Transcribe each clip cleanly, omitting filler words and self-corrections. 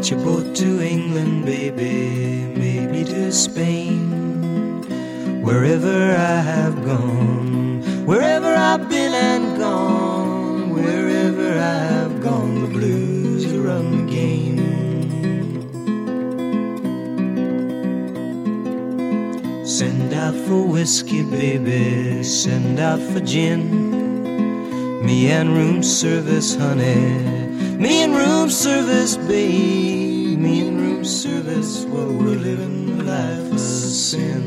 Catch a boat to England, baby, maybe to Spain. Wherever I have gone, wherever I've been and gone, wherever I have gone, the blues will run the game. Send out for whiskey, baby, send out for gin. Me and room service, honey, me and room service, babe, me and room service, well, we're living the life of sin.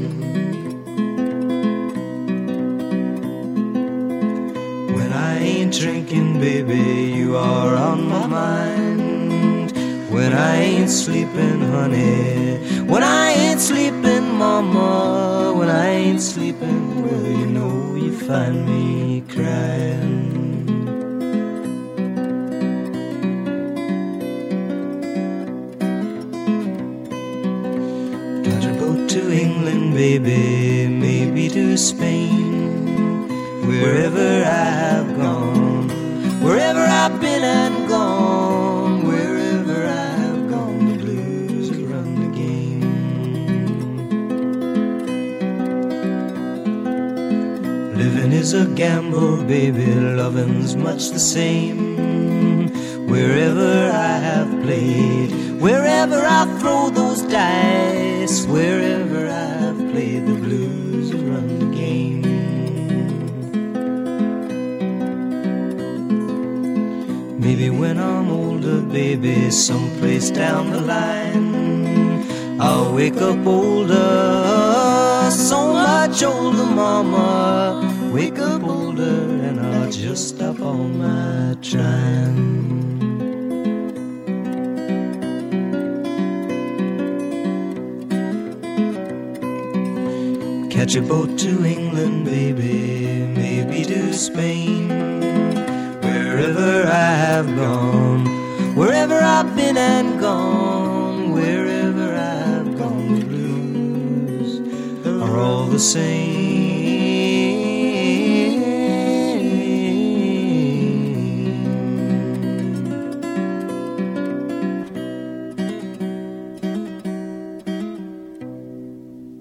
When I ain't drinking, baby, you are on my mind. When I ain't sleeping, honey, when I ain't sleeping, mama, when I ain't sleeping, well, you know you find me crying. To England, baby, maybe to Spain. Wherever I have gone, wherever I've been and gone, wherever I have gone, the blues will run the game. Living is a gamble, baby, loving's much the same. Wherever I have played, wherever I throw those dice, wherever I have played, the blues will run the game. Maybe when I'm older, baby, someplace down the line, I'll wake up older, so much older, mama. Wake up older and I'll just stop all my trying. Catch a boat to England, baby, maybe to Spain. Wherever I have gone, wherever I've been and gone, wherever I have gone, the blues are all the same.